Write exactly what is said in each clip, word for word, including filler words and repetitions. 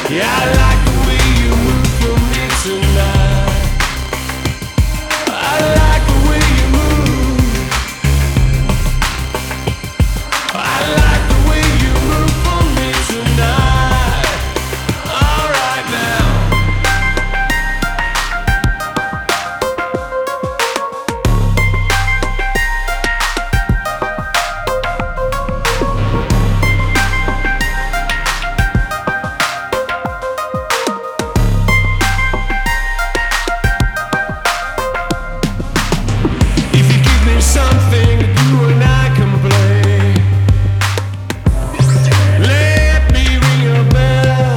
Yeah, I like the way you move for me tonight. I like the way you move. I like the way you move for me tonight. All right now. Something you and I can play. Let me ring your bell.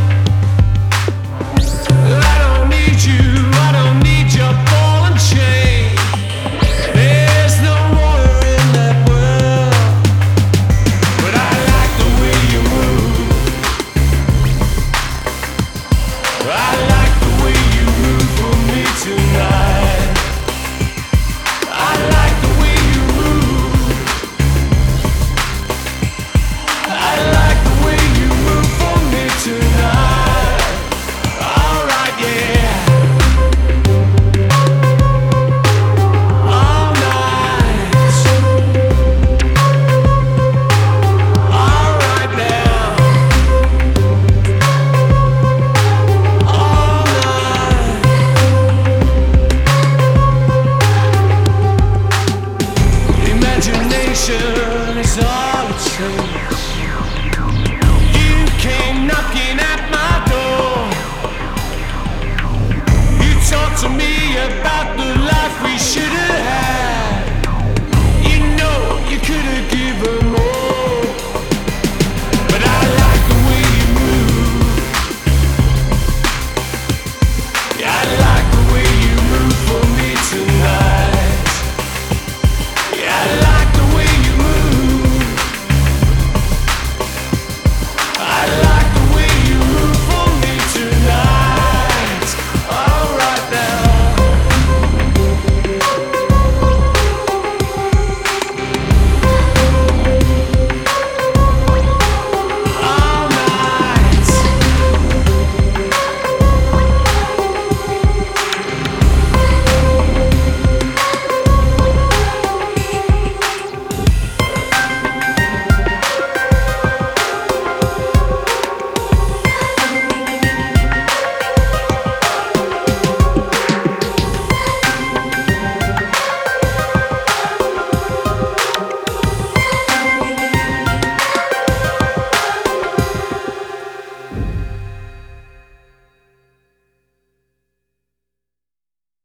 I don't need you, I don't need your ball and chain. There's no water in that well. But I like the way you move. I like the way you move for me tonight.